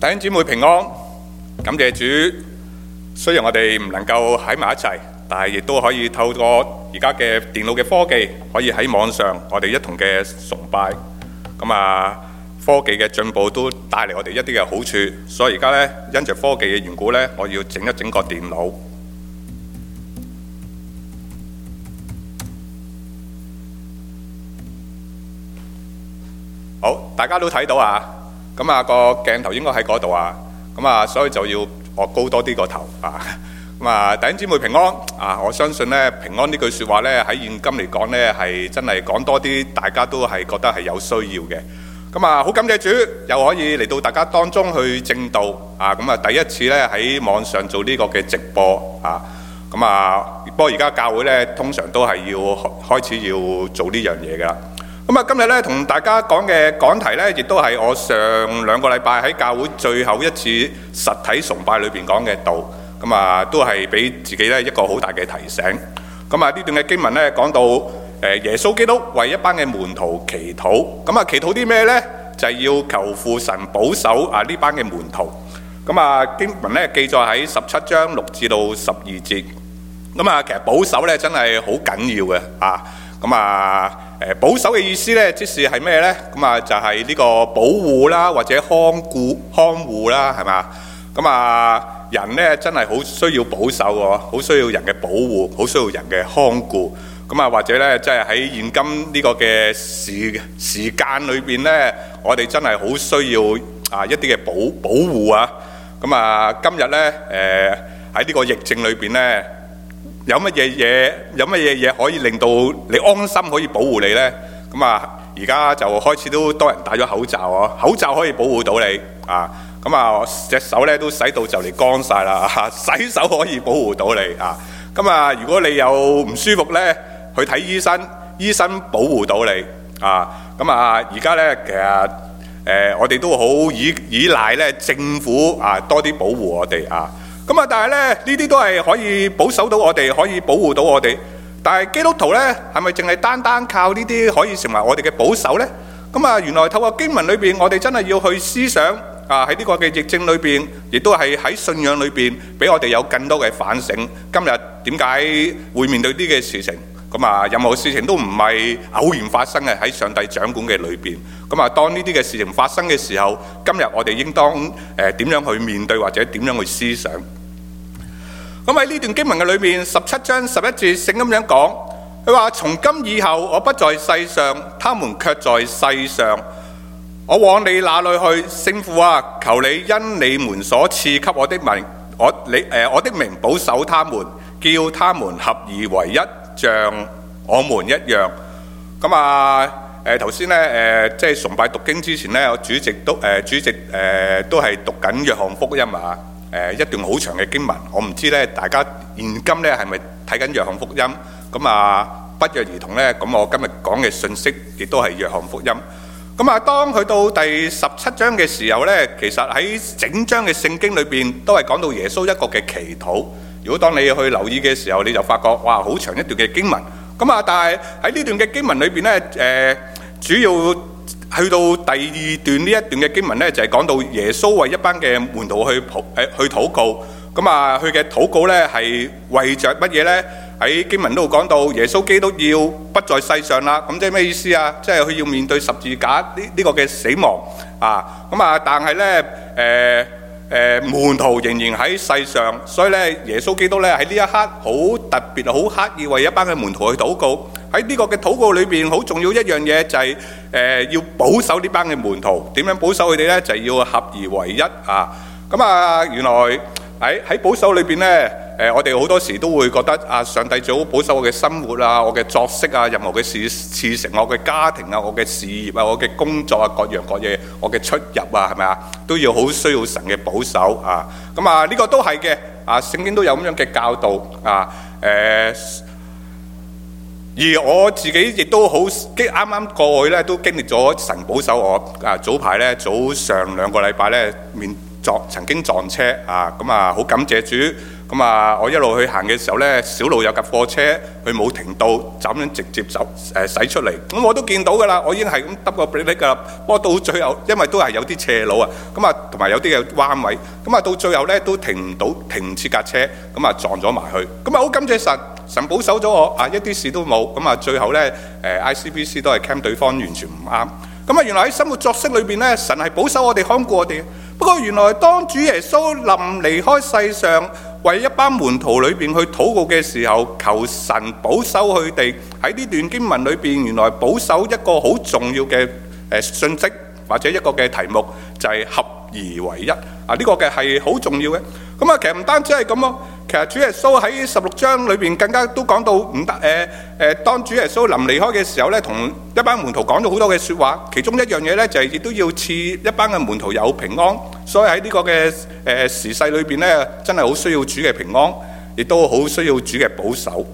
弟兄姊妹平安，感謝主。雖然我哋唔能夠喺埋一齊，但係亦都可以透過而家嘅電腦嘅科技，可以喺網上我哋一同嘅崇拜。科技嘅進步都帶嚟我哋一啲嘅好處，所以而家呢，因着科技嘅緣故呢，我要整一整個電腦。好，大家都睇到啊。個鏡頭應該喺嗰度啊。所以就要我高多啲個頭啊。弟兄姊妹平安啊！我相信呢，平安呢句説話呢，喺現今嚟講呢，係真係講多啲，大家都係覺得係有需要嘅。好感謝主，又可以嚟到大家當中去證道啊！第一次呢，喺網上做呢個嘅直播啊。不過而家教會呢，通常都係要開始要做呢樣嘢㗎啦。今日咧同大家講嘅講題咧，亦都係我上2個禮拜喺教會最後一次實體崇拜裏邊講嘅道，都係俾自己咧一個好大嘅提醒。呢段嘅經文咧講到耶穌基督為一班嘅門徒祈禱，祈禱啲咩咧？就係要求父神保守呢班嘅門徒。經文咧記載喺17章6至到12節。其實保守咧真係好緊要嘅保守嘅意思咧，即是係咩咧？就係呢個保護啦，或者看護啦，係嘛？人咧真係好需要保守喎，好需要人嘅保護，好需要人嘅看顧。或者咧，即係喺現今呢個嘅時間裏邊咧，我哋真係好需要一啲嘅保護啊！今日咧喺呢個疫症裏邊咧。有乜嘢可以令到你安心可以保護你呢？而家就開始都多人戴咗口罩啊！口罩可以保護到你啊！隻手咧都洗到就嚟乾晒啦！洗手可以保護到你啊！如果你有唔舒服呢，去睇醫生，醫生保護到你啊！而家呢，其實我哋都好依賴咧政府多啲保護我哋啊！但係咧，呢啲都係可以保守到我哋，可以保護到我哋。但係基督徒咧，係咪淨係單靠呢啲可以成為我哋嘅保守呢？原來透過經文裏邊，我哋真係要去思想喺呢個嘅疫症裏邊，亦都係喺信仰裏邊，俾我哋有更多嘅反省。今日點解會面對呢嘅事情？任何事情都唔係偶然發生嘅，喺上帝掌管嘅裏邊。當呢啲嘅事情發生嘅時候，今日我哋應當點樣去面對，或者點樣去思想？喺呢段經文嘅裏面，17章11節聖咁樣講，佢話：從今以後，我不在世上，他們卻在世上。我往你那裏去，聖父啊，求你因你們所賜給我的名，我的名保守他們，叫他們合而為一，像我們一樣。頭先咧即係崇拜讀經之前咧，我主席都係讀緊約翰福音啊。一段好長嘅經文，我唔知咧大家現今咧係咪睇緊約翰福音？不約而同咧，我今日講嘅信息亦都係約翰福音。當去到第17章嘅時候咧，其實喺整章嘅聖經裏邊都係講到耶穌一個嘅祈禱。如果當你去留意嘅時候，你就發覺哇，好長一段嘅經文。但係喺呢段嘅經文裏邊咧，主要去到第2段呢一段嘅經文咧，就係講到耶穌為一班嘅門徒去禱告。佢嘅禱告咧係為着乜嘢咧？喺經文都講到耶穌基督要不在世上啦。即係咩意思啊？即係佢要面對十字架呢個嘅死亡啊。但係咧門徒仍然喺世上，所以咧耶穌基督咧喺呢一刻好特別、好刻意為一班嘅門徒去禱告。喺呢個嘅禱告裏邊，好重要一樣嘢就係要保守呢班嘅門徒。點樣保守佢哋咧？就係要合而為一啊！原來喺保守裏邊咧，我哋好多時都會覺得上帝最好保守我嘅生活啊，我嘅作息啊，任何嘅事情，我嘅家庭啊，我嘅事業啊，我嘅工作啊，各樣各嘢，我嘅出入啊，係咪啊？都要好需要神嘅保守啊！呢個都係嘅聖經都有咁樣嘅教導而我自己亦都好啱啱過去咧，都經歷咗神保守我早排咧，早上2個禮拜咧曾經撞車好感謝主。 咁啊，我一路去行嘅時候呢，小路有架貨車，佢冇停到，就咁樣直接走駛出嚟。咁我都見到㗎啦，我已經係咁揼個 brake 㗎啦。不過到最後，因為都係有啲斜路啊，咁啊同埋有啲嘅彎位，咁啊到最後呢都停唔到，停唔切架車，咁啊撞咗埋去。咁啊好感謝神，神保守咗我啊，一啲事都冇。咁啊最後呢ICBC 都係 claim 對方完全唔啱。咁啊原來喺生活作息裏邊呢，神係保守我哋，看顧我哋。不過原來當主耶穌臨離開世上，為一班門徒裏邊去禱告嘅時候，求神保守佢哋。喺呢段經文裏邊，原來保守一個好重要嘅訊息或者一個嘅題目，就係合而為一啊！呢個嘅係好重要嘅。咁啊，其實唔單止係咁咯，其實主耶穌喺16章裏邊更加都講到唔得當主耶穌臨離開嘅時候咧，同一班門徒講咗好多嘅説話。其中一樣嘢咧，就係亦都要賜一班嘅門徒有平安。所以喺呢個嘅時勢裏邊咧，真係好需要主嘅平安，亦都好需要主嘅保守。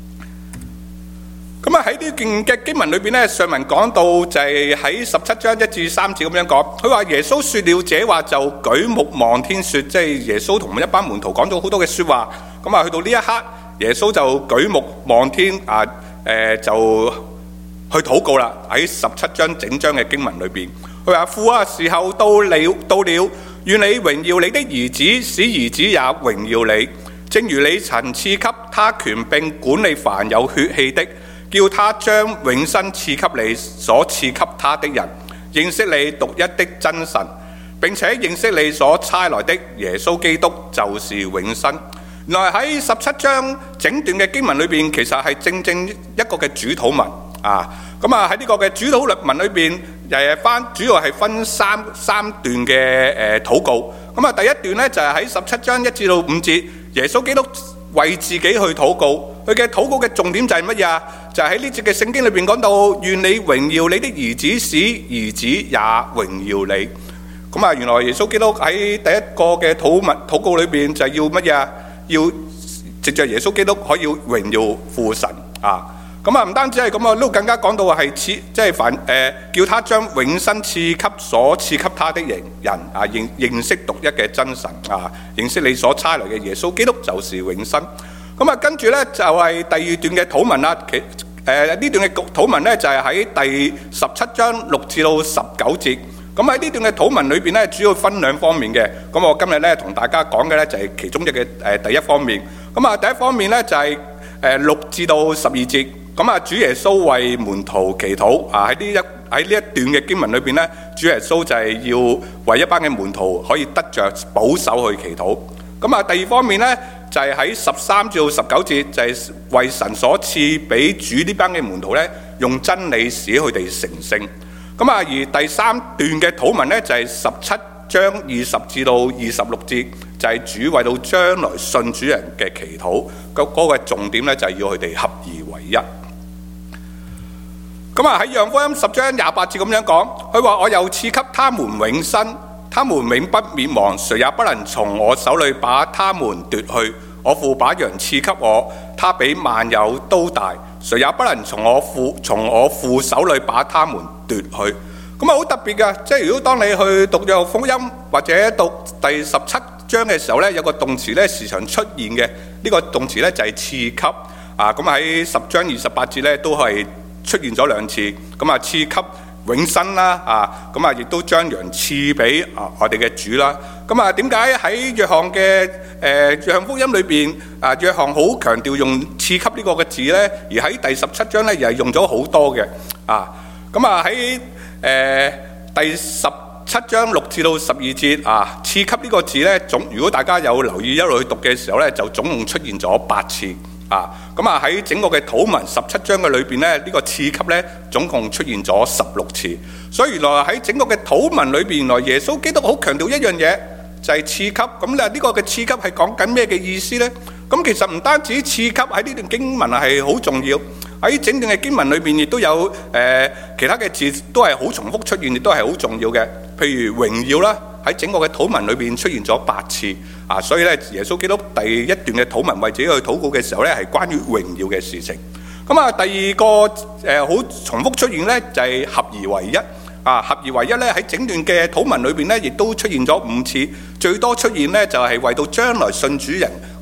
咁啊喺呢段嘅經文裏邊咧，上文講到就係喺17章1至3節咁樣講，佢話耶穌説了這話就舉目望天説，即係耶穌同一班門徒講咗好多嘅説話。咁啊去到呢一刻，耶穌就舉目望天啊就去禱告啦。喺17章整章嘅經文裏邊，佢話父啊，時候到了，願你榮耀你的兒子，使兒子也榮耀你，正如你曾賜給他權柄管理凡有血氣的，叫他將永生賜給你所賜給他的人，認識你獨一的真神，並且認識你所差來的耶穌基督就是永生。原來喺17章整段嘅經文裏邊，其實係正正一個嘅主禱文啊。咁啊喺呢個嘅主禱文裏邊，主要係分三段嘅禱告。咁啊第一段呢，就係喺17章1至到5節，耶穌基督為自己去禱告。佢嘅禱告嘅重點就係乜嘢啊？就係喺呢節嘅聖經裏邊講到，願你榮耀你的兒子，使兒子也榮耀你。咁啊，原來耶穌基督喺第一個嘅禱告裏邊就係要乜嘢啊？要藉着耶穌基督可以榮耀父神啊！咁啊，唔單止係咁啊，呢度更加講到係即係叫他將永生賜給所賜給他的人啊，認識獨一嘅真神啊，認識你所差來嘅耶穌基督就是永生。咁啊，跟住咧就係第二段嘅禱文啦。呢段嘅禱文咧就係喺第17章6至到19節。咁喺呢段嘅禱文裏邊咧，主要分兩方面嘅。咁我今日咧同大家講嘅咧就係其中一嘅第一方面。咁啊，第一方面咧就係6至到12節。咁啊，主耶穌為門徒祈禱啊，喺呢一段嘅經文裏邊咧，主耶穌就係要為一班嘅門徒可以得着保守去祈禱。咁啊，第二方面咧就係喺13至到19節，就係為神所賜俾主呢班嘅門徒咧，用真理使佢哋成聖。咁啊，而第三段嘅禱文咧就係17章20至到26節，就係主為到將來信主人嘅祈禱。嗰個重點咧就係要佢哋合而為一。咁啊喺約翰福音10章28節咁樣講，佢話我又賜給他們永生，他們永不滅亡，誰也不能從我手裏把他們奪去。我父把羊賜給我，他比萬有都大，誰也不能從我父手裏把他們奪去。咁啊好特別嘅，即係如果當你去讀約翰福音或者讀第17章嘅時候咧，有個動詞咧時常出現嘅，呢個動詞咧就係賜給啊。咁喺10章28節咧都係出現咗兩次。咁啊賜給永生啦啊，咁啊亦都將羊賜俾我哋嘅主啦。咁啊點解喺約翰嘅約翰福音裏邊啊，約翰好強調用賜給呢個嘅字咧，而喺第17章咧又係用咗好多嘅啊。咁啊喺第17章6至到12節啊，賜給呢個字咧如果大家有留意一路去讀嘅時候咧，就總共出現咗8次。啊，咁啊喺整個嘅禱文17章嘅裏邊咧，呢個賜給咧總共出現咗16次。所以原來喺整個嘅禱文裏邊，原來耶穌基督好強調一樣嘢，就係賜給。咁咧呢個嘅賜給係講緊咩嘅意思咧？咁其實唔單止賜給喺呢段經文係好重要，喺整段嘅經文裏邊亦都有其他嘅字都係好重複出現，亦都係好重要嘅。譬如榮耀啦，喺整個嘅禱文裏邊出現咗8次啊，所以咧耶穌基督第一段嘅禱文為自己去禱告嘅時候咧，係關於榮耀嘅事情。咁啊，第二個好重複出現咧就係合而為一啊，合而為一咧喺整段嘅禱文裏邊咧，亦都出現咗5次，最多出現咧就係為到將來信主人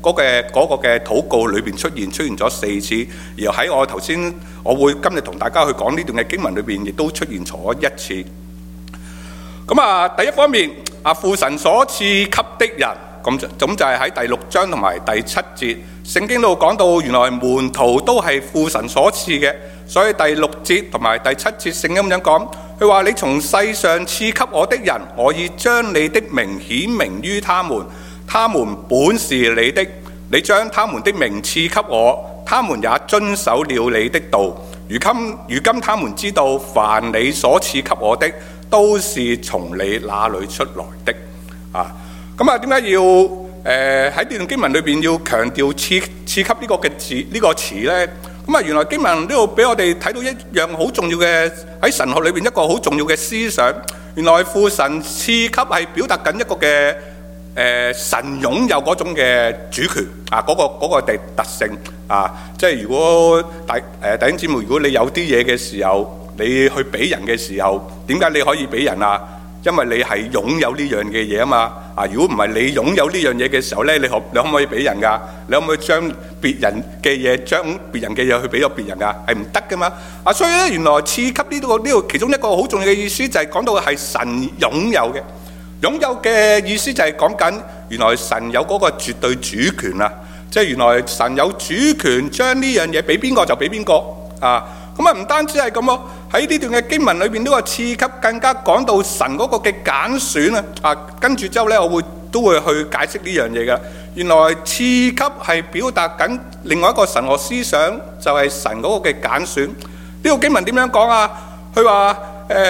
嗰個嘅禱告裏邊出現咗4次，而喺我頭先我會今日同大家去講呢段嘅經文裏邊，亦都出現咗1次。咁第一方面父神所賜給的人，咁就係喺第6章同埋第7節，聖經度講到原來門徒都係父神所賜嘅，所以第6節同埋第7節聖經咁樣講，佢話你從世上賜給我的人，我已將你的名顯明於他們，他們本是你的，你將他們的名賜給我，他們也遵守了你的道。如今他們知道，凡你所賜給我的，都是從你那裏出來的。點解要喺呢段經文裏邊要強調賜給呢個嘅字呢個詞呢？原來經文呢度俾我哋睇到一樣好重要嘅，喺神學裏邊一個好重要嘅思想。原來父神賜給係表達緊一個嘅神擁有嗰種嘅主權嗰個特性即係如果弟兄姊妹，如果你有啲嘢嘅時候，你去俾人嘅時候，點解你可以俾人啊？因為你係擁有呢樣嘅嘢啊嘛。如果唔係你擁有呢樣嘢嘅時候咧，你可唔可以俾人噶？你可唔可以將別人嘅嘢去俾咗別人噶？係唔得噶嘛。所以咧，原來賜給呢個其中一個好重要嘅意思就係講到係神擁有嘅。擁有嘅意思就係講緊原來神有嗰個絕對主權啊！即係原來神有主權將呢樣嘢俾邊個就俾邊個唔單止係咁咯，喺呢段嘅經文裏邊呢個賜給更加講到神嗰個嘅揀選跟住之後咧，我都會去解釋呢樣嘢噶。原來賜給係表達緊另外一個神學思想，就係神嗰個嘅揀選。呢個經文點樣講啊？佢話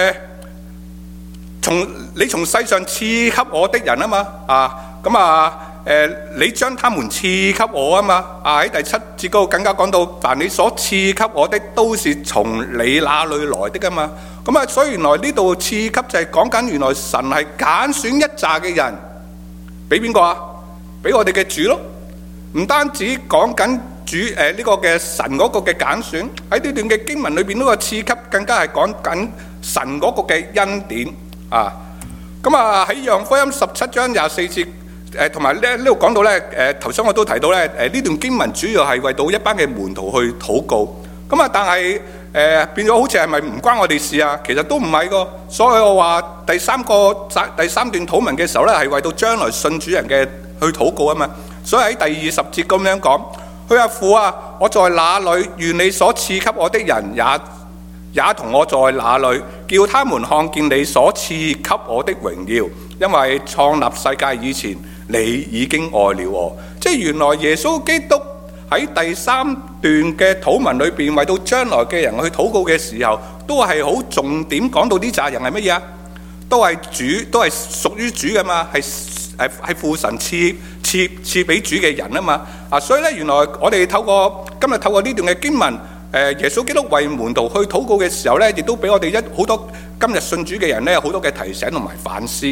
你從世上賜給我的人啊嘛你將他們賜給我啊嘛喺第7節嗰度更加講到，凡你所賜給我的，都是從你那裏來的啊嘛。所以原來呢度賜給就係講緊原來神係揀選一紮嘅人，俾邊個啊？俾我哋嘅主咯。唔單止講緊主呢個嘅神嗰個嘅揀選，喺呢段嘅經文裏邊呢個賜給更加係講緊神嗰個嘅恩典喺約翰福音17章24節。同埋呢度講到咧，頭先我都提到咧，呢段經文主要係為到一班嘅門徒去禱告。但係變咗好似係咪唔關我哋事啊？其實都唔係個。所以我話第三段禱文嘅時候咧，係為到將來信主人嘅去禱告啊嘛。所以喺第20節咁樣講，佢話父啊，我在哪裏，願你所賜給我的人也同我在哪裏，叫他們看見你所賜給我的榮耀。因為創立世界以前，你已經愛了我。即係原來耶穌基督喺第3段嘅禱文裏邊，為到將來嘅人去禱告嘅時候，都係好重點講到呢扎人係乜嘢啊？都係屬於主噶嘛，係父神賜俾主嘅人啊嘛。所以咧，原來我哋今日透過呢段嘅經文，耶穌基督為門徒去禱告嘅時候咧，亦都俾我哋好多今日信主嘅人咧，好多嘅提醒同埋反思。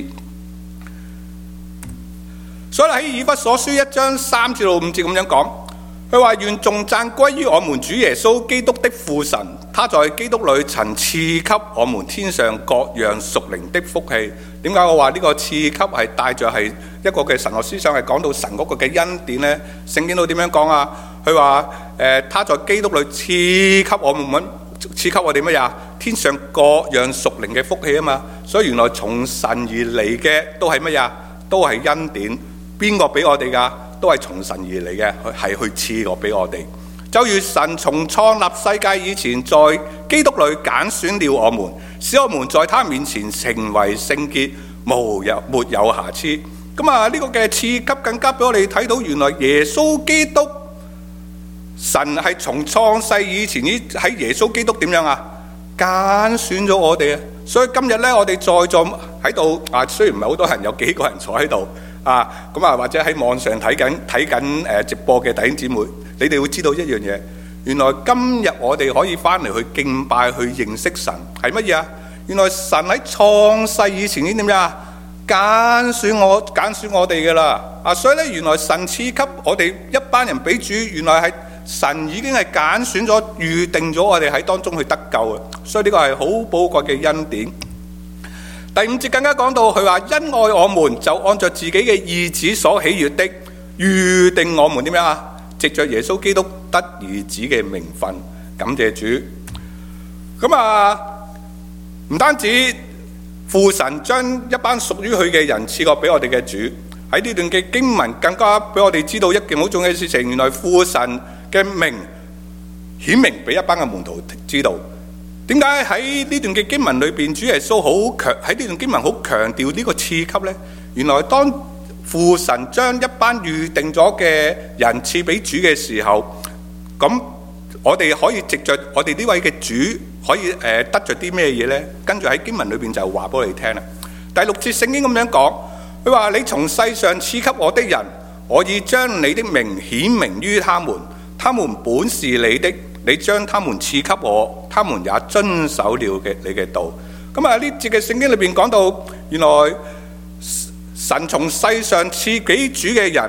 所以喺以弗所書1章3至5節咁樣講，佢話願頌讚歸於我們主耶穌基督的父神，他在基督裏曾賜給我們天上各樣屬靈的福氣。點解我話呢個賜給係帶着係一個嘅神學思想，係講到神嗰個嘅恩典呢？聖經都點樣講啊？佢話他在基督裏賜給我們乜嘢？天上各樣屬靈嘅福氣啊嘛。所以原來從神而嚟嘅都係乜嘢？都係恩典。邊個俾我哋噶？都係從神而嚟嘅，係去賜過俾我哋。就如神從創立世界以前，在基督裏揀選了我們，使我們在他面前成為聖潔，沒有瑕疵。呢個嘅賜給更加俾我哋睇到，原來耶穌基督神係從創世以前喺耶穌基督點樣啊？揀選咗我哋啊！所以今日咧，我哋在座喺度雖然唔係好多人，有幾個人坐喺度。或者喺網上睇緊直播嘅弟兄姊妹，你哋會知道一樣嘢，原來今日我哋可以翻嚟去敬拜、去認識神係乜嘢啊？原來神喺創世以前已經點樣啊？揀選我哋噶啦所以咧，原來神賜給我哋一班人俾主，原來係神已經係揀選咗、預定咗我哋喺當中去得救嘅，所以呢個係好寶貴嘅恩典。第5節更加講到，佢話因愛我們就按照自己嘅意旨所喜悅的， 預定我們點樣啊？藉着耶穌基督得兒子嘅名分，感謝主。咁唔單止父神將一班屬於佢嘅人賜過俾我哋嘅主，喺呢段嘅經文更加俾我哋知道一件好重要嘅事情，原來父神嘅名顯明俾一班嘅門徒知道。點解喺呢段嘅經文裏邊，主耶穌喺呢段經文好強調呢個賜給呢？原來當父神將一班預定咗嘅人賜俾主嘅時候，咁我哋可以藉着我哋呢位嘅主，可以得着啲咩嘢呢？跟住喺經文裏邊就話俾我哋聽啦。第6節聖經咁樣講，佢話：你從世上賜給我的人，我已將你的名顯明於他們，他們本是你的，你將他們賜給我，他們也遵守了你嘅道。咁呢節嘅聖經裏邊講到，原來神從世上賜俾主嘅人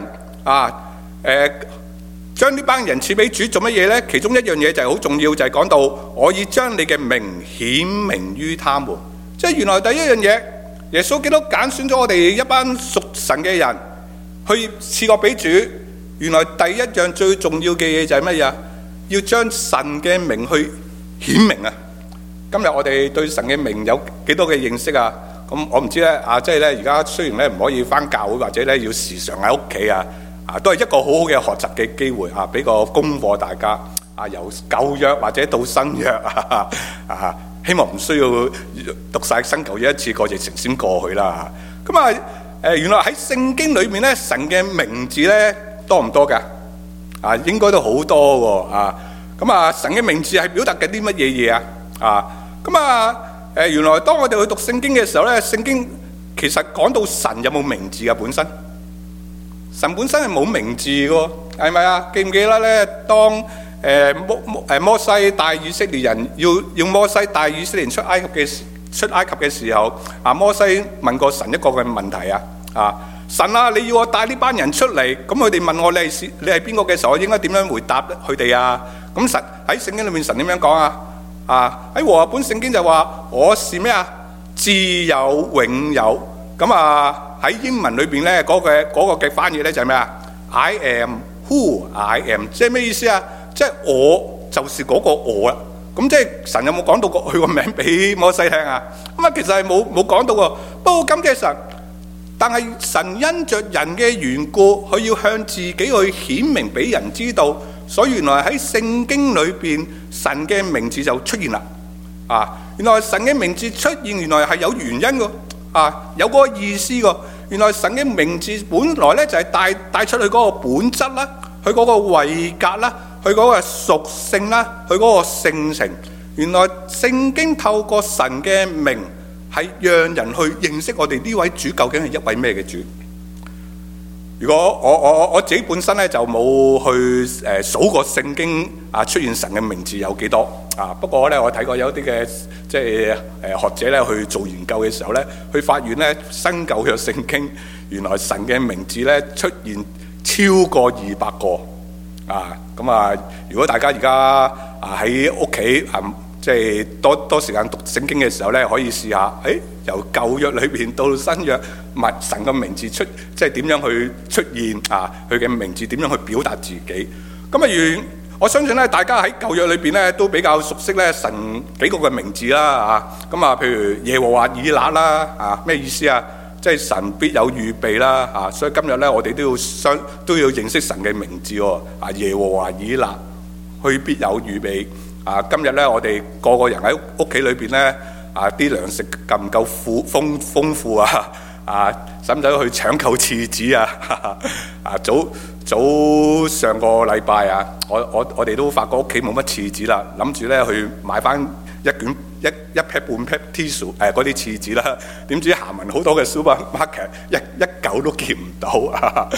將呢班人賜俾主做乜嘢呢？其中一樣嘢就係好重要，就係講到我已將你嘅名顯明於他們。即係原來第一樣嘢，耶穌基督揀選咗我哋一班屬神嘅人去賜過俾主。原來第一樣最重要嘅嘢就係乜嘢？要將神嘅名去顯明啊！今日我哋對神嘅名有幾多嘅認識啊？咁我唔知咧即係咧而家雖然咧唔可以返教會，或者咧要時常喺屋企都係一個好好嘅學習嘅機會俾個功課大家由舊約或者到新約希望唔需要讀晒新舊約一次過，疫情先過去啦。咁原來喺聖經裏面咧，神嘅名字咧多唔多㗎？應該都好多喎。咁神嘅名字係表達緊啲乜嘢嘢原來當我哋去讀聖經嘅時候咧，聖經其實講到神有冇名字嘅本身？神本身係冇名字嘅，係咪啊？記唔記得咧？當摩西帶以色列人要摩西帶以色列人出埃及嘅時候，摩西問過神一個嘅問題神你要我帶呢班人出嚟，咁佢哋問我你係邊個嘅時候，我應該點樣回答佢哋啊？咁神喺聖經裏面神點樣講喺和合本聖經就話我是咩自有永有。咁喺英文裏邊咧嗰個嘅翻譯咧就係咩I am who I am， 即係咩意思啊？即係我就是嗰個我啦。咁即係神有冇講到佢個名俾摩西聽啊？咁其實係冇講到喎。不過感謝神，但係神因着人嘅緣故，佢要向自己去顯明俾人知道，所以原來喺聖經裏邊神嘅名字就出現啦。原來神嘅名字出現，原來係有原因嘅。有嗰個意思嘅。原來神嘅名字本來咧就係帶出佢嗰個本質啦，佢嗰個位格啦，佢嗰個屬性啦，佢嗰個性情。原來聖經透過神嘅名係讓人去認識我哋呢位主究竟係一位咩嘅主。如果我自己本身咧就冇去數過聖經出現神嘅名字有幾多不過咧我睇過有啲嘅即係學者咧去做研究嘅時候咧，佢發現咧新舊約聖經原來神嘅名字咧出現超過200個咁如果大家而家喺屋企即係多時間讀聖經嘅時候咧，可以試下由舊約裏邊到新約，神嘅名字即係點樣去出現佢嘅名字點樣去表達自己。咁我相信咧，大家喺舊約裏邊咧都比較熟悉咧神幾個嘅名字啦譬如耶和華以勒啦咩意思啊？即係神必有預備啦所以今日咧我哋都要認識神嘅名字耶和華以勒，佢必有預備。今日咧，我哋個個人喺屋企裏邊咧，啲糧食夠唔夠豐富使唔使去搶購廁紙早上個禮拜我哋都發覺屋企冇乜廁紙啦，諗住咧去買翻一劈半劈 tissue 嗰啲廁紙啦，點知行勻好多嘅 supermarket 一嚿都見唔到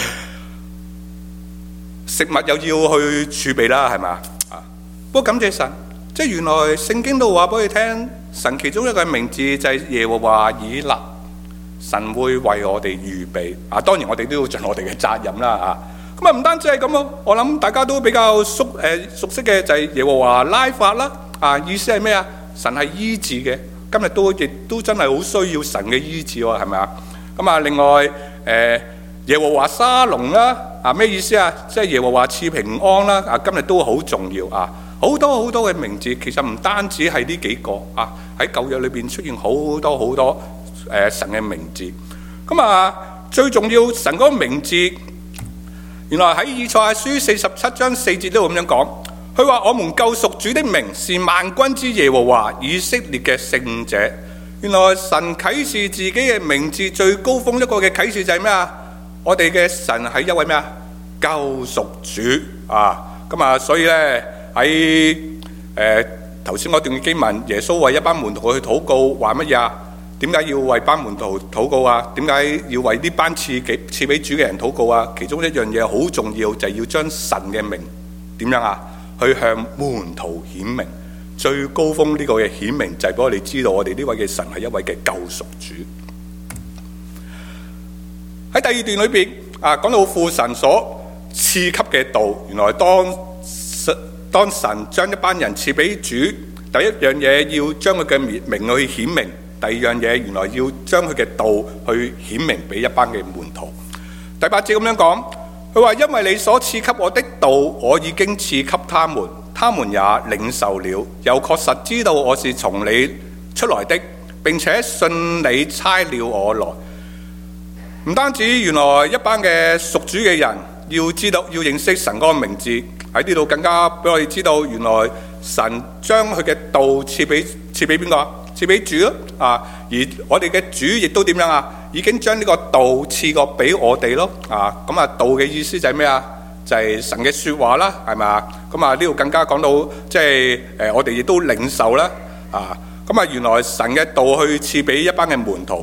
食物又要去儲備啦，係咪？不過感謝神，即係原來聖經都話俾佢聽，神其中一個名字就係耶和華以勒，神會為我哋預備當然我哋都要盡我哋嘅責任啦咁唔單止係咁咯，我諗大家都比較熟悉嘅就係耶和華拉法啦意思係咩啊？神係醫治嘅，今日亦都真係好需要神嘅醫治係咪啊？咁另外耶和華沙龍啦，咩意思啊？即係耶和華賜平安啦，今日都好重要啊！好多好多嘅名字，其實唔單止係呢幾個啊，喺舊約裏邊出現好多好多神嘅名字。咁最重要神嗰個名字，原來喺以賽亞書47章4節都咁樣講，佢話我們救贖主的名是萬軍之耶和華以色列嘅聖者。原來神啟示自己嘅名字最高峰一個嘅啟示就係咩啊？我哋嘅神係一位咩啊？救贖主啊！所以咧喺頭先嗰段經文，耶穌為一班門徒去禱告，話乜嘢啊？點解要為班門徒禱告啊？點解要為呢班賜俾主嘅人禱告啊？其中一樣嘢好重要，就係要將神嘅名點樣啊？去向門徒顯明。最高峰呢個嘅顯明就係俾我哋知道，我哋呢位嘅神係一位嘅救贖主。喺第二段裏邊講到父神所賜給嘅道，原來當神將一班人賜俾主，第一樣嘢要將佢嘅名去顯明，第二樣嘢原來要將佢嘅道去顯明俾一班嘅門徒。第8節咁樣講，佢話因為你所賜給我的道，我已經賜給他們，他們也領受了，又確實知道我是從你出來的，並且信你差了我來。唔單止原來一班嘅屬主嘅人要知道要認識神嗰個名字，喺呢度更加俾我哋知道，原來神將佢嘅道賜俾邊個？賜俾主咯而我哋嘅主亦都點樣啊？已經將呢個道賜過俾我哋咯道嘅意思就係咩啊？就係神嘅說話啦，係咪啊？呢度更加講到即係我哋亦都領受啦原來神嘅道去賜俾一班嘅門徒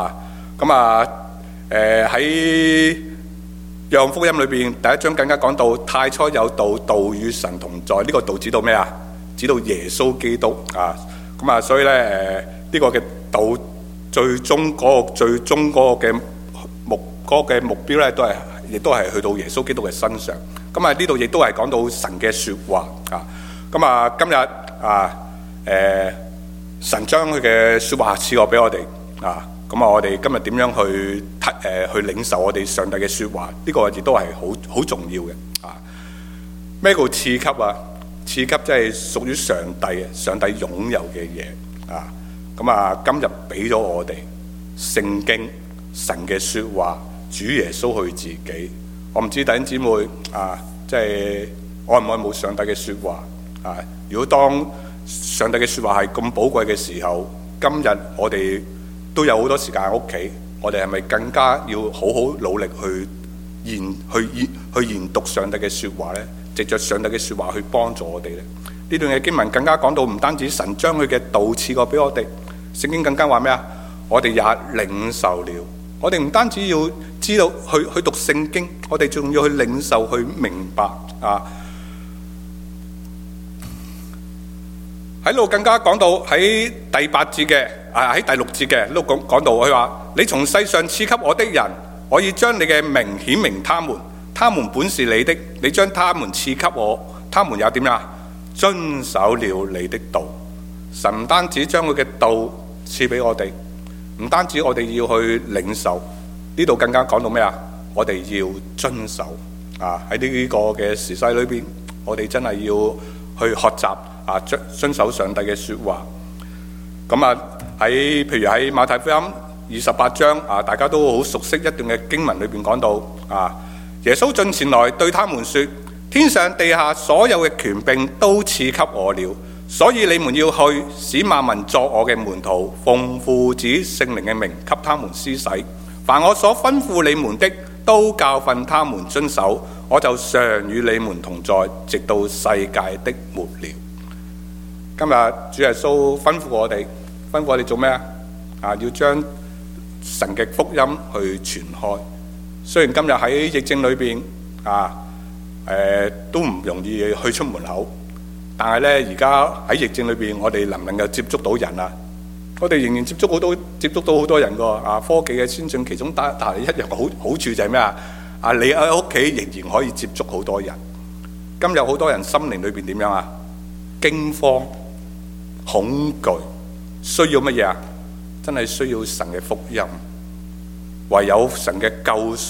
喺約翰福音裏邊第1章更加講到太初有道，道與神同在。呢個道指到咩啊？指到耶穌基督所以咧呢個嘅道最終嗰個嘅目標咧亦都係去到耶穌基督嘅身上。呢度亦都係講到神嘅說話今日神將佢嘅說話賜過俾我哋我哋今日點樣去領受我哋上帝嘅說話？呢個亦都係好重要嘅咩叫賜給啊？賜給即係屬於上帝嘅，上帝擁有嘅嘢今日俾咗我哋聖經神嘅說話，主耶穌佢自己。我唔知弟兄姊妹即係愛唔愛慕上帝嘅說話如果當上帝嘅說話係咁寶貴嘅時候，今日我哋都有好多時間喺屋企，我哋係咪更加要好好努力去研讀上帝嘅說話呢？藉着上帝嘅說話去幫助我哋呢？呢段嘅經文更加講到，唔單止神將佢嘅道賜過俾我哋，聖經更加話咩啊？我哋也領受了。我哋唔單止要知道去讀聖經，我哋仲要去領受去明白喺度更加講到喺第8節嘅喺第6節嘅都講到，佢話你從世上賜給我的人，我已將你嘅名顯明他們，他們本是你的，你將他們賜給我，他們也點樣遵守了你的道。神唔單止將佢嘅道賜俾我哋，唔單止我哋要去領受，呢度更加講到咩啊？我哋要遵守喺呢個嘅時勢裏邊，我哋真係要去學習遵守上帝嘅說話。譬如喺馬太福音28章大家都好熟悉一段嘅經文裏邊講到耶穌進前來對他們說，天上地下所有嘅權柄都賜給我了，所以你們要去，使萬民作我嘅門徒，奉父子聖靈嘅名給他們施洗，凡我所吩咐你們的，都教訓他們遵守，我就常與你們同在，直到世界的末了。今日主耶穌吩咐我哋做咩要將神嘅福音去傳開。雖然今日喺疫症裏邊都唔容易去出門口，但係咧而家喺疫症裏邊，我哋能唔能夠接觸到人啊？我哋仍然接觸到好多人個科技嘅先進，其中但係一樣好處就係咩你喺屋企仍然可以接觸好多人。今日好多人心靈裏邊點樣驚慌、恐懼，需要乜嘢真係需要神嘅福音。唯有神嘅救贖，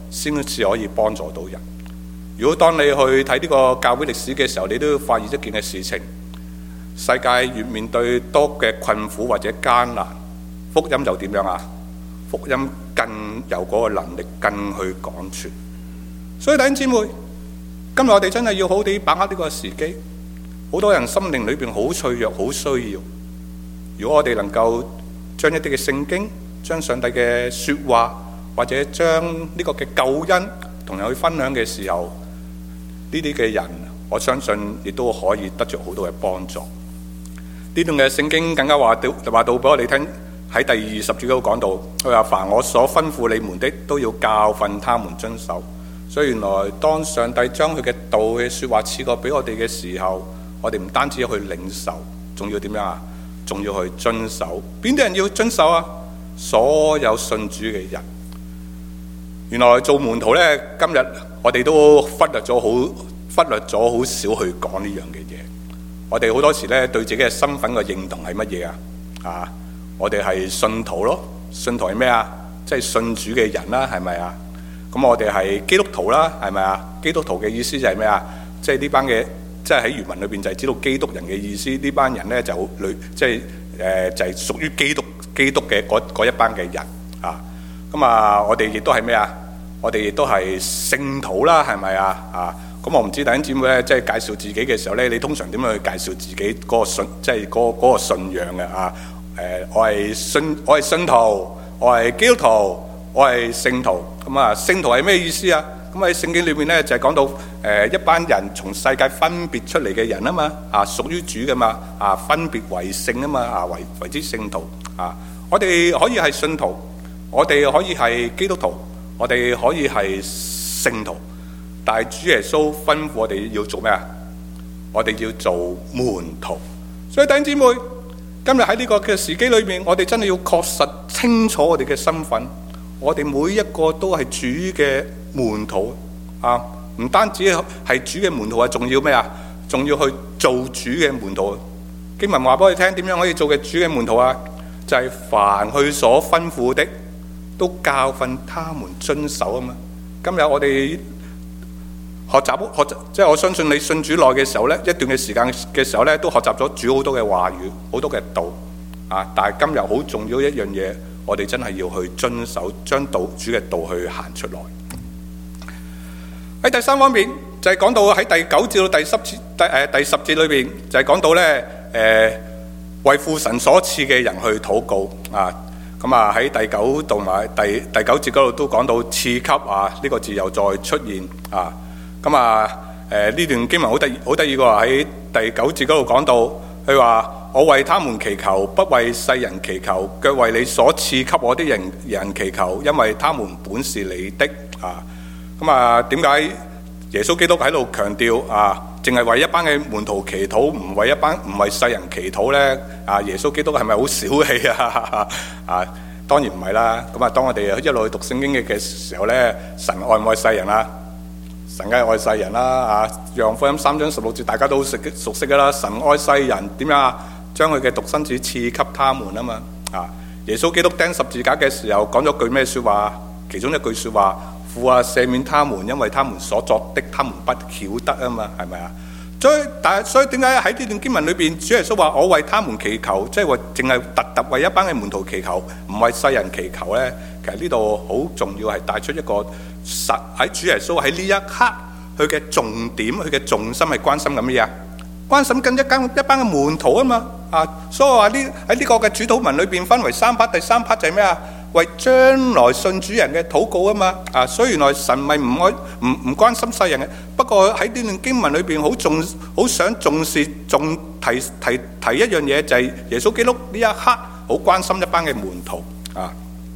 先至可以幫助到人。如果當你去睇呢個教會歷史嘅時候，你都要發現一件嘅事情：世界越面對多嘅困苦或者艱難，福音就點樣啊？福音更有嗰個能力，更去廣傳。所以弟兄姊妹，今日我哋真係要好地把握呢個時機。好多人心靈裏邊好脆弱，好需要。如果我哋能夠將一啲嘅聖經、將上帝嘅說話，或者將呢個嘅救恩同人去分享嘅時候，呢啲嘅人，我相信亦都可以得着好多嘅幫助。呢段嘅聖經更加話到俾我哋聽，喺第20節嗰度講到，佢話凡我所吩咐你們的，都要教訓他們遵守。所以原來當上帝將佢嘅道嘅說話賜過俾我哋嘅時候，我哋唔單止要去領受，仲要點樣啊？仲要去遵守。邊啲人要遵守啊？所有信主嘅人。原來做門徒呢，今日我哋都忽略咗好少去講呢樣嘅嘢。我哋好多時呢，對自己嘅身份嘅認同係乜嘢啊？我哋係信徒咯。信徒係咩啊？即係信主嘅人啦，係咪啊？咁我哋係基督徒啦，係咪啊？基督徒嘅意思就係咩啊？即係呢班嘅，即係喺原文裏邊就係知道基督人嘅意思。呢班人呢，就係屬於基督嘅嗰一班嘅人啊。咁啊，我哋亦都係咩啊？我哋亦都係聖徒啦，係咪啊？咁我唔知弟兄姊妹咧，即係介紹自己嘅時候咧，你通常點樣去介紹自己嗰個信，即係嗰個信仰嘅啊？我係信徒，我係基督徒，我係聖徒。咁啊，聖徒係咩意思啊？咁喺聖經裏面咧就係講到一班人從世界分別出嚟嘅人啊嘛，屬於主嘅嘛，分別為聖啊嘛，為之聖徒啊。我哋可以係信徒，我哋可以係基督徒，我哋可以係聖徒，但係主耶穌吩咐我哋要做咩啊？我哋要做門徒。所以弟兄姊妹，今日喺呢個嘅時機裏面，我哋真係要確實清楚我哋嘅身份。我哋每一個都係主嘅門徒啊！唔單止係主嘅門徒啊，仲要咩啊？仲要去做主嘅門徒。經文話俾我哋聽，點樣可以做嘅主嘅門徒啊？就係凡佢所吩咐的，都教訓他們遵守啊嘛。今日我哋學習，即係我相信你信主耐嘅時候呢，一段嘅時間嘅時候呢，都學習咗主好多嘅話語，好多嘅道啊。但係今日好重要一樣嘢，我哋真係要去遵守，將主嘅道去行出來。喺第三方面就係講到喺第9至到第10節裏邊，就係講到呢，為父神所賜嘅人去禱告啊。咁啊喺第9同埋第9節嗰度都講到賜給啊，呢個字又再出現啊。咁啊呢段經文好得意嘅喎，喺第9節嗰度講到，佢話我為他們祈求，不為世人祈求，卻為你所賜給我的人祈求，因為他們本是你的啊。咁啊點解耶穌基督喺度強調啊，淨係為一班嘅門徒祈禱，唔為世人祈禱呢？啊，耶穌基督係咪好小氣啊？當然唔係啦。咁啊，當我哋一路去讀聖經嘅時候呢，神愛唔愛世人啊？神梗係愛世人啦。啊，約翰福音3章16節大家都熟悉噶啦。神愛世人點樣啊？將佢嘅獨生子賜給他們啊嘛。啊，耶穌基督釘十字架嘅時候講咗句咩說話？其中一句說話，父啊，赦免他們，因為他們所作的，他們不曉得啊嘛，係咪啊？所以點解喺呢段經文裏邊，主耶穌話我為他們祈求，即係話淨係特為一班嘅門徒祈求，唔為世人祈求呢？其實呢度好重要，係帶出一個喺主耶穌喺呢一刻佢嘅重點，佢嘅重心係關心緊乜嘢啊？關心緊一班嘅門徒啊嘛。啊，所以話喺呢個嘅主禱文裏邊分為3 part，第3 part 就係咩啊？為將來信主人嘅禱告啊嘛。啊，所以原來神咪唔關心世人嘅，不過喺呢段經文裏邊好想重視提一樣嘢，就係耶穌基督呢一刻好關心一班嘅門徒啊。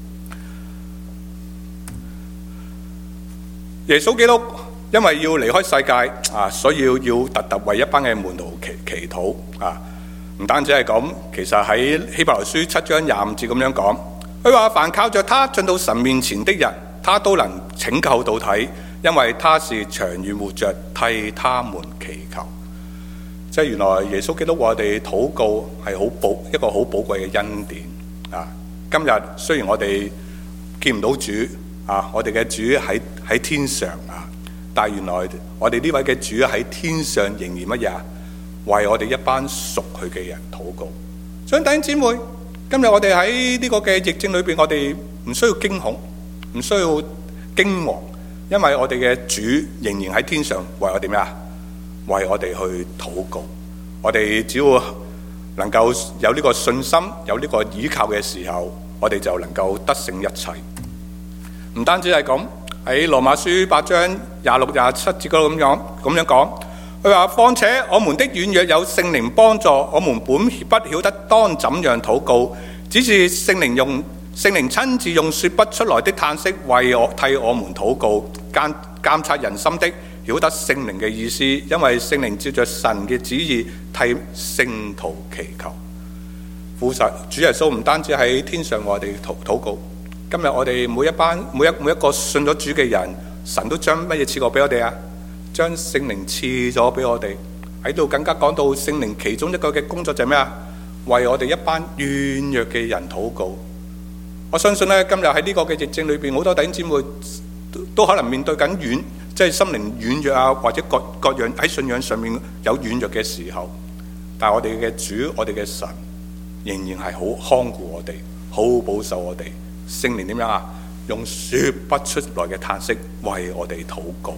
耶穌基督因為要離開世界啊，所以要特為一班嘅門徒祈禱啊。唔單止係咁，其實喺希伯來書7章25節咁樣講，佢話凡靠着他進到神面前的人，他都能拯救到底，因為他是長遠活着替他們祈求。即係原來耶穌基督話我哋禱告係一個好寶貴嘅恩典啊！今日雖然我哋見唔到主啊，我哋嘅主喺喺天上啊。但係原來我哋呢位嘅主喺天上仍然乜嘢啊？為我哋一班屬佢嘅人禱告。所以弟兄姊妹，今日我哋喺呢個嘅疫症裏邊，我哋唔需要驚恐，唔需要驚惶，因為我哋嘅主仍然喺天上為我哋咩啊？為我哋去禱告。我哋只要能夠有呢個信心，有呢個依靠嘅時候，我哋就能夠得勝一切。唔單止係咁，喺羅馬書8章26、27節嗰度咁樣講，佢話：況且我們的軟弱有聖靈幫助，我們本不曉得當怎樣禱告，只是聖靈親自用說不出來的嘆息替我們禱告，監察人心的，曉得聖靈嘅意思，因為聖靈照着神嘅旨意替聖徒祈求。父神主耶穌唔單止喺天上為我哋禱告，今日我哋每一個信咗主嘅人，神都將乜嘢賜過俾我哋啊？將聖靈賜咗俾我哋。喺度更加講到聖靈其中一個嘅工作就係咩啊？為我哋一班軟弱嘅人禱告。我相信咧，今日喺呢個嘅疫症裏邊，好多弟兄姊妹都可能面對緊即係心靈軟弱啊，或者各樣喺信仰上面有軟弱嘅時候，但係我哋嘅主，我哋嘅神仍然係好看顧我哋，好保守我哋。聖靈點樣啊？用說不出來嘅嘆息為我哋禱告。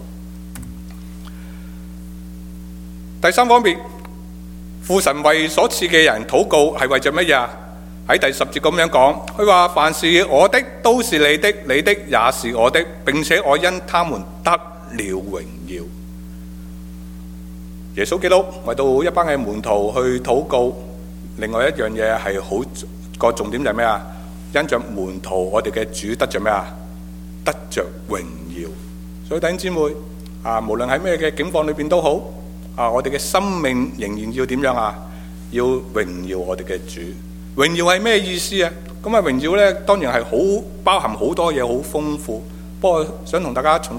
第三方面，父神為所賜嘅人禱告係為咗乜嘢啊？喺第10節咁樣講，佢話：凡是我的都是你的，你的也是我的，並且我因他們得了榮耀。耶穌基督為到一班嘅門徒去禱告。另外一樣嘢係好個重點就係咩啊？因着門徒，我哋嘅主得着咩啊？得着榮耀。所以弟兄姊妹啊，無論喺咩嘅境況裏邊都好啊，我哋嘅生命仍然要點樣啊？要榮耀我哋嘅主。榮耀係咩意思啊？咁啊，榮耀咧當然係好包含好多嘢，好豐富。不過想同大家從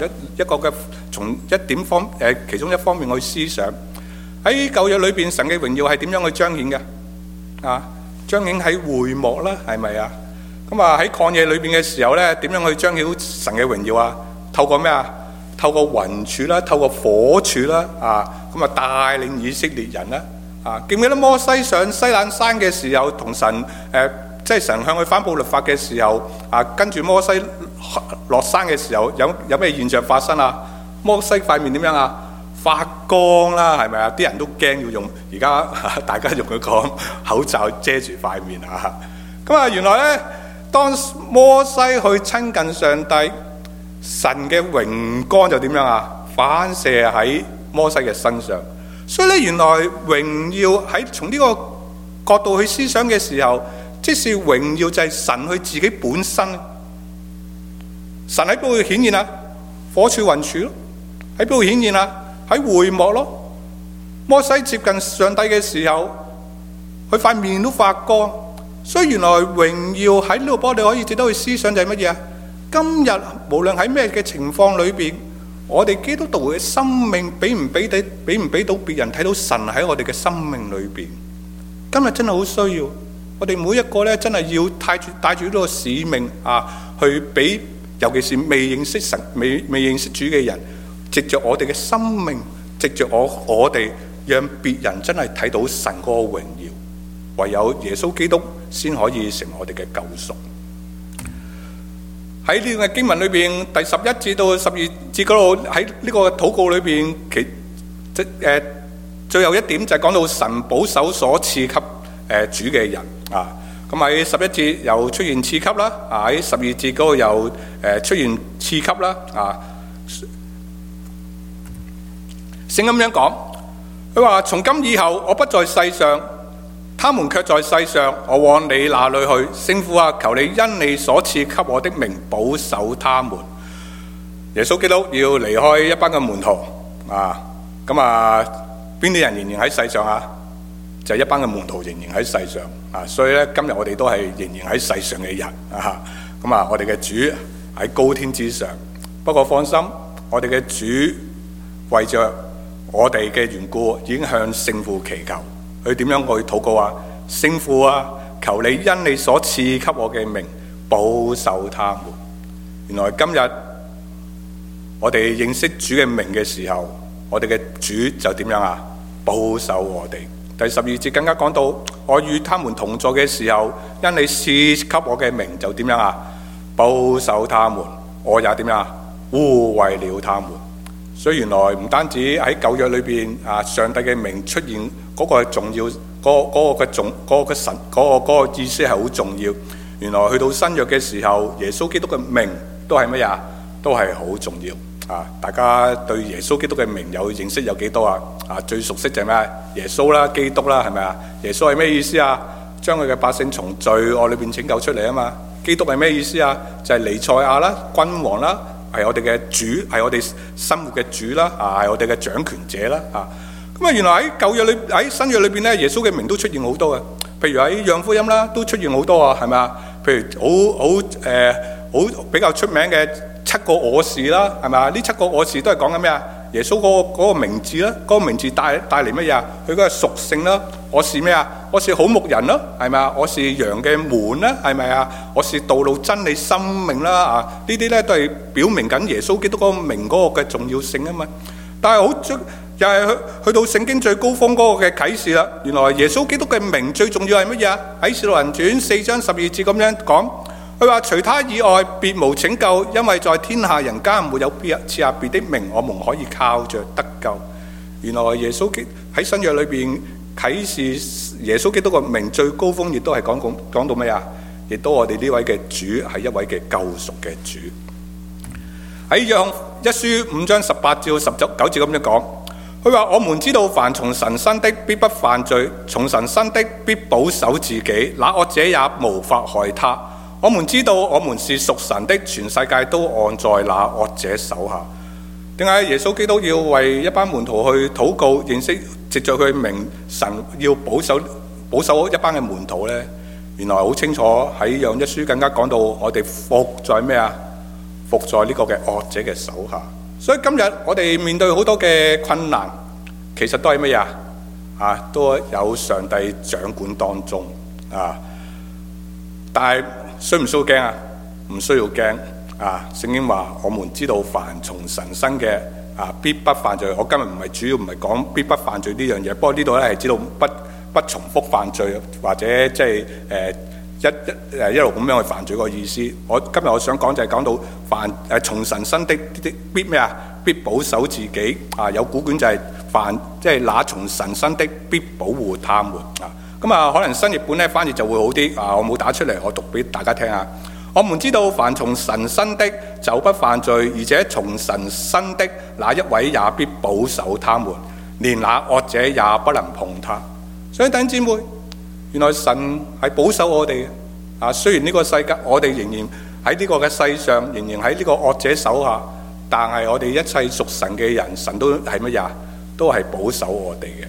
其中一方面去思想，喺舊約裏邊，神嘅榮耀係點樣去彰顯嘅？啊，彰顯喺會幕啦，係咪啊？咁啊喺曠野裏邊嘅時候咧，點樣去彰顯神嘅榮耀啊？透過咩啊？透過雲柱啦，透過火柱啦，咁啊帶領以色列人啦。記唔記得摩西上西乃山嘅時候，同神即係神向佢頒布律法嘅時候，跟住摩西落山嘅時候，有咩現象發生啊？摩西塊面點樣啊？發光啦，係咪啊？啲人都驚要用，而家大家用佢講口罩遮住塊面啊！咁啊，原來咧，當摩西去親近上帝，神嘅榮光就點樣啊？反射喺摩西嘅身上。所以咧，原來榮耀喺從呢個角度去思想嘅時候，即是榮耀就係神佢自己本身。神喺邊度顯現啊？火柱雲柱咯，喺邊度顯現啊？喺會幕咯。摩西接近上帝嘅時候，佢塊面都發光。所以原來榮耀喺呢度幫你可以值得去思想就係乜嘢啊？今日無論喺咩嘅情況裏邊，我哋基督徒嘅生命俾唔俾到別人睇到神喺我哋嘅生命裏邊？今日真係好需要，我哋每一個咧真係要帶住呢個使命去俾，尤其是未認識神、未認識主嘅人，藉着我哋嘅生命，藉着我哋，讓別人真係睇到神嗰個榮耀。唯有耶穌基督先可以成為我哋嘅救贖。喺呢個經文裏邊，第11節到12節嗰度，喺呢個禱告裏邊，最後一點就係講到神保守所賜給主嘅人啊。咁喺11節又出現賜給啦，喺12節嗰度又出現賜給啦啊。聖咁樣講，佢話：從今以後，我不在世上，他們卻在世上，我往你那裏去。聖父啊，求你因你所賜給我的名保守他們。耶穌基督要離開一班嘅門徒咁邊啲人仍然喺世上啊？就係一班嘅門徒仍然喺世上所以咧，今日我哋都係仍然喺世上嘅人我哋嘅主喺高天之上。不過放心，我哋嘅主為着我哋嘅緣故，已經向聖父祈求。佢點樣去禱告啊？聖父啊，求你因你所賜給我嘅名保守他們。原來今日我哋認識主嘅名嘅時候，我哋嘅主就點樣啊？保守我哋。第12節更加講到，我與他們同坐嘅時候，因你賜給我嘅名就點樣啊？保守他們，我也點樣啊？護衛了他們。所以原來唔單止喺舊約裏邊啊，上帝嘅名出現嗰個重要，嗰個神嗰個意思係好重要。原來去到新約嘅時候，耶穌基督嘅名都係乜嘢？都係好重要啊！大家對耶穌基督嘅名有認識有幾多啊？最熟悉就係咩？耶穌啦，基督啦，係咪啊？耶穌係咩意思啊？將佢嘅百姓從罪惡裏邊拯救出嚟啊嘛！基督係咩意思啊？就係彌賽亞啦，君王啦，係我哋嘅主，係我哋生活嘅主啦，係我哋嘅掌權者啦，咁啊！原來喺舊約裏喺新約裏邊咧，耶穌嘅名都出現好多嘅。譬如喺約翰福音啦，都出現好多啊，係咪啊？譬如好比較出名嘅7個我是啦，係咪啊？呢7個我是都係講緊咩啊？耶穌嗰個名字啦，嗰個名字帶嚟乜嘢啊？佢嗰個屬性啦，我是咩啊？我是好牧人啦，係咪啊？我是羊嘅門啦，係咪啊？我是道路真理生命啦，呢啲咧都係表明緊耶穌基督嗰個名嗰個嘅重要性啊嘛。但係又係去到聖經最高峰嗰個嘅啟示啦。原來耶穌基督嘅名最重要係乜嘢啊？喺《使徒行傳》4章12節咁樣講，佢話除他以外別無拯救，因為在天下人間沒有賜下別的名，我們可以靠着得救。原來耶穌喺新約裏邊啟示耶穌基督嘅名最高峰，亦都係講到咩啊？亦都我哋呢位嘅主係一位嘅救贖嘅主。喺約翰一書5章18至19節咁樣講，佢話我們知道凡從神生的必不犯罪，從神生的必保守自己，那惡者也無法害他。我們知道我們是屬神的，全世界都按在那惡者手下。點解耶穌基督要為一班門徒去禱告，認識藉著佢名神要保守一班嘅門徒呢？原來好清楚喺約翰一書更加講到，我哋服在咩啊？服在呢個嘅惡者嘅手下。所以今日我哋面對好多嘅困難，其實都係乜嘢？都有上帝掌管當中啊。但係需唔需要驚啊？唔需要驚啊！聖經話我們知道凡從神生嘅必不犯罪。我今日主要唔係講必不犯罪呢樣嘢，不過呢度咧係知道不重複犯罪，或者即係一路咁樣去犯罪個意思。今日我想講就係講到從神生的必咩啊？必保守自己有古卷就係即係那從神生的必保護他們咁可能新譯本咧翻譯就會好啲我冇打出嚟，我讀俾大家聽下。我們知道凡從神生的就不犯罪，而且從神生的那一位也必保守他們，連那惡者也不能碰他。所以弟兄姊妹，原來神係保守我哋雖然呢個世界我哋仍然喺呢個嘅世上，仍然喺呢個惡者手下，但係我哋一切屬神嘅人，神都係乜嘢？都係保守我哋嘅。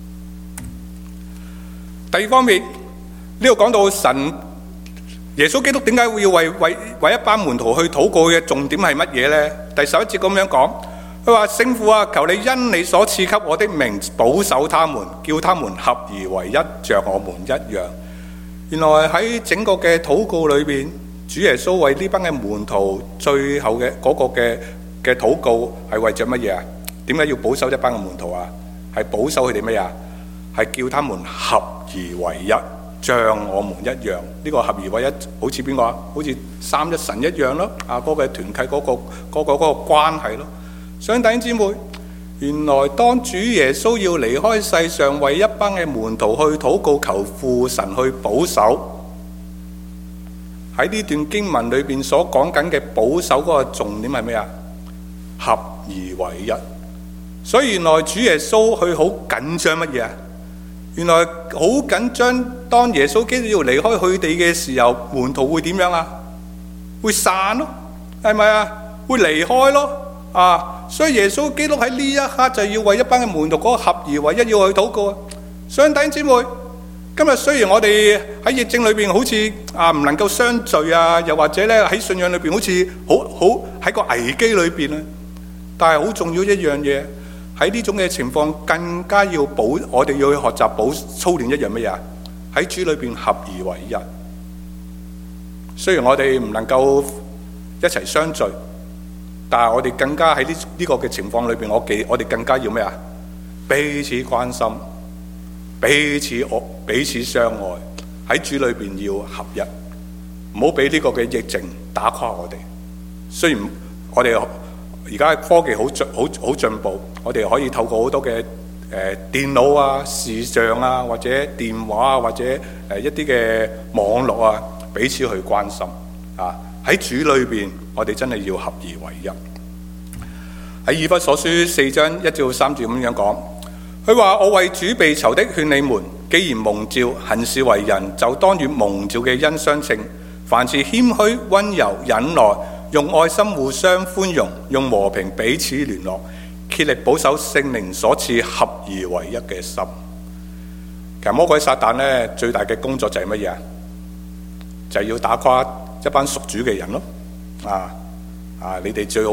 第二方面，呢度講到神耶穌基督點解會要為一班門徒去禱告嘅重點係乜嘢呢？第11節咁樣講，佢話聖父啊，求你因你所賜給我的名保守他們，叫他們合而為一，像我們一樣。原來喺整個嘅禱告裏邊，主耶穌為呢班嘅門徒最後嘅嗰個嘅禱告係為咗乜嘢啊？點解要保守一班嘅門徒啊？係保守佢哋乜嘢？係叫他們合而為一，像我們一樣。呢個合而為一好似邊個啊？好似三一神一樣咯。嗰個團契嗰個關係咯。所以弟兄姊妹，原來當主耶穌要離開世上，為一班嘅門徒去禱告，求父神去保守，喺呢段經文裏邊所講緊嘅保守嗰個重點係咩啊？合而為一。所以原來主耶穌佢好緊張乜嘢啊？原來好緊張，當耶穌基督要離開佢哋嘅時候，門徒會點樣啊？會散咯，係咪啊？會離開咯，所以耶穌基督喺呢一刻就要為一班嘅門徒嗰個合而為一要去禱告。所以弟兄姊妹，今日雖然我哋喺疫症裏邊好似唔能夠相聚又或者咧喺信仰裏邊好似好喺個危機裏邊但係好重要一樣嘢。喺呢種嘅情況，更加要我哋要去學習操練一樣乜嘢？喺主裏邊合而為一。雖然我哋唔能夠一齊相聚， 但係我哋更加喺呢個嘅情況裏邊，我哋更加要咩啊？彼此關心，彼此相愛，喺主裏邊要合一，唔好俾呢個嘅疫情打垮我哋。雖然我哋而家科技好進步，我哋可以透過好多嘅電腦啊、視像啊，或者電話啊，或者一啲嘅網絡啊，彼此去關心啊。喺主裏邊，我哋真係要合而為一。喺以弗所書4章1至3節咁樣講，佢話：我為主被囚的勸你們，既然蒙召行事為人，就當與蒙召嘅恩相稱。凡事謙虛、溫柔、忍耐，用愛心互相寬容，用和平彼此聯絡，竭力保守聖靈所賜合而為一嘅心。其實魔鬼撒旦咧最大嘅工作就係乜嘢啊？就係要打垮一班屬主嘅人咯。你哋最好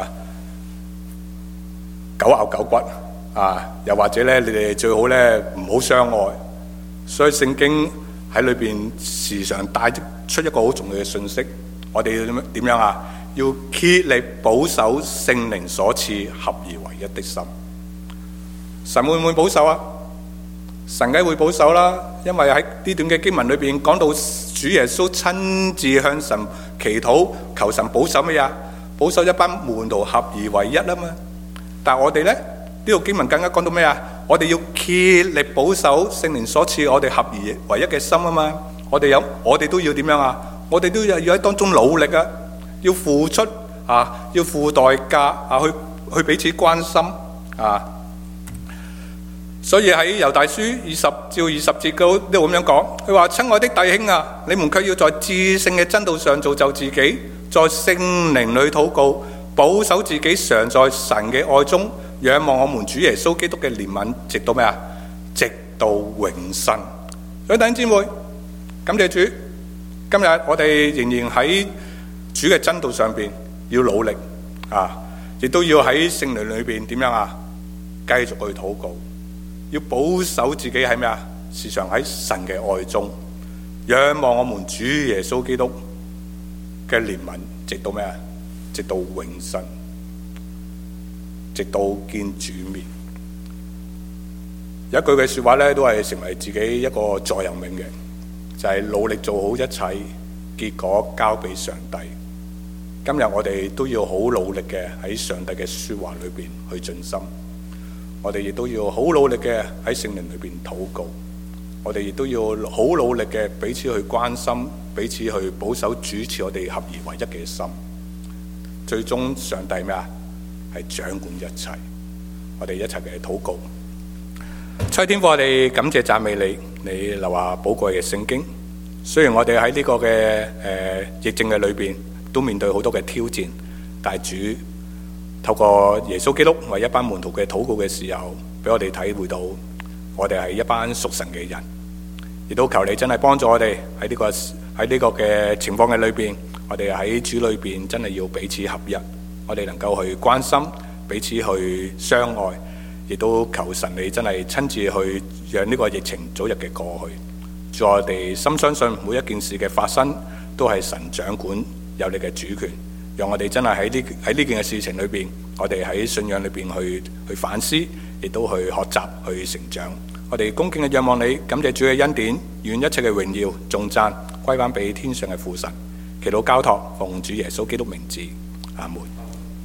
狗咬狗骨又或者咧你哋最好咧唔好相愛。所以聖經喺裏邊時常帶出一個好重要嘅信息，我哋要點樣啊？要竭力保守聖靈所賜合而為一的心。神會唔會保守啊？神梗會保守啦，因為喺呢段嘅經文裏邊講到主耶穌親自向神祈禱，求神保守乜嘢？保守一班門徒合而為一啊嘛。但係我哋呢，呢個經文更加講到咩啊？我哋要竭力保守聖靈所賜我哋合而為一嘅心啊嘛。我哋都要點樣啊？我哋都要喺當中努力啊，要付出要付代價去彼此關心所以喺猶大書20至20節都咁樣講，佢話：親愛的弟兄啊，你們卻要在至聖嘅真道上造就自己，在聖靈裏禱告，保守自己常在神嘅愛中，仰望我們主耶穌基督嘅憐憫，直到咩啊？直到永生。所以弟兄姊妹，感謝主，今日我哋仍然喺主嘅真道上邊要努力亦都要喺聖靈裏邊點樣啊？繼續去禱告，要保守自己喺咩啊？時常喺神嘅愛中，仰望我們主耶穌基督嘅憐憫，直到咩啊？直到永生，直到見主面。有一句嘅說話咧，都係成為自己一個座右銘嘅，就係努力做好一切，結果交俾上帝。今日我哋都要好努力嘅喺上帝嘅說話裏邊去盡心，我哋亦都要好努力嘅喺聖靈裏邊禱告，我哋亦都要好努力嘅彼此去關心，彼此去保守主持我哋合而為一嘅心。最終上帝咩啊？係掌管一切。我哋一齊嘅禱告。親天父，我哋感謝讚美你，你留下寶貴嘅聖經。雖然我哋喺呢個嘅疫症嘅裏邊都面對好多嘅挑戰，但係主透過耶穌基督為一班門徒嘅禱告嘅時候，俾我哋體會到我哋係一班屬神嘅人，亦都求你真係幫助我哋喺呢個嘅情況嘅裏邊，我哋喺主裏邊真係要彼此合一，我哋能夠去關心彼此去相愛，亦都求神你真係親自去讓呢個疫情早日嘅過去。祝我哋深相信每一件事嘅發生都係神掌管，有你嘅主權，讓我哋真係喺呢件嘅事情裏邊，我哋喺信仰裏邊去反思，亦都去學習去成長。我哋恭敬嘅仰望你，感謝主嘅恩典，願一切嘅榮耀頌讚歸翻俾天上嘅父神。祈禱交託奉主耶穌基督名字，阿門。